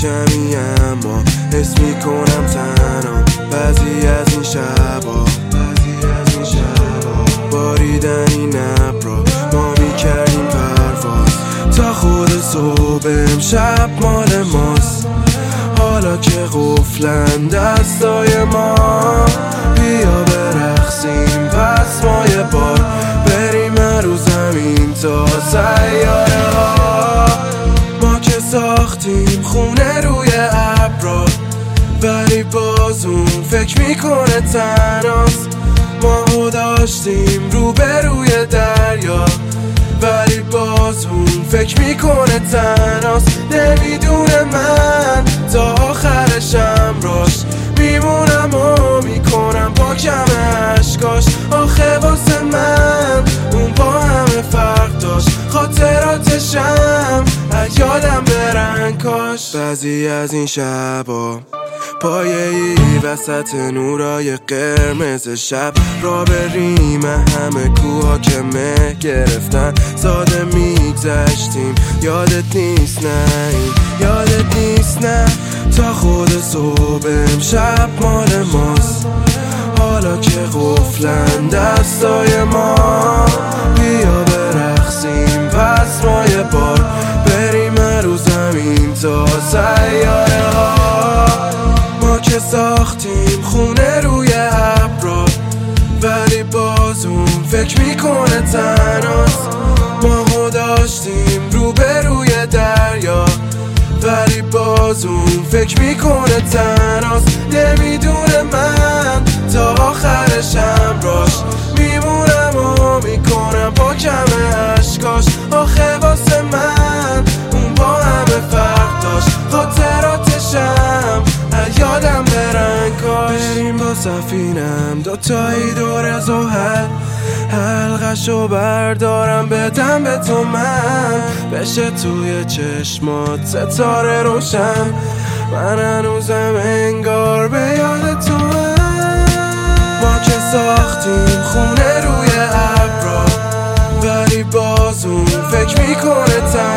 کمی اما حس میکنم تنها بعضی از این شبا باریدن این ابرا ما میکردیم پرواز تا خود صبح امشب مال ماست حالا که قفلن دستای ما بیا برقصیم پس ما یه بار بریم رو زمین تا سیاره ها ما که ساختیم خونه روی ابرا ولی باز اون فکر میکنه تنهاست ما داشتیم روبروی دریا ولی باز اون فکر میکنه تنهاست نمیدونه من تا آخرشم راش میمونم و میکنم با کم عشقاش آخه واسه من اون با همه فرق داشت خاطراتشم یادم برن کاش بعضی از این شبا پایه‌ای وسط نورای قرمز شب را بریم همه کوها که مه گرفتن ساده میگذشتیم یادت نیست نه این یادت نیست نه تا خود صبح امشب مال ماست حالا که قفلن دستای ما بیا برقصیم پس ما یه بار بریم رو زمین تا سیاره ها ما که ساختیم خونه روی ابرا ولی باز اون فکر میکنه تنهاست ما داشتیم روبروی دریا ولی باز اون فکر میکنه تنهاست نمیدونه من تا آخرشم راش میمونم و میکنم با کم عشقاش آخه واسه من اون با همه فرق داشت خاطراتشم یادم برن کاش بریم با سفینم دوتایی دور زحل حلقشو بردارم بدم به تو من بشه توی چشمات ستاره روشن من هنوزم انگار به یاد تو ما که ساختیم خونه روی ابرا ولی باز اون فکر میکنه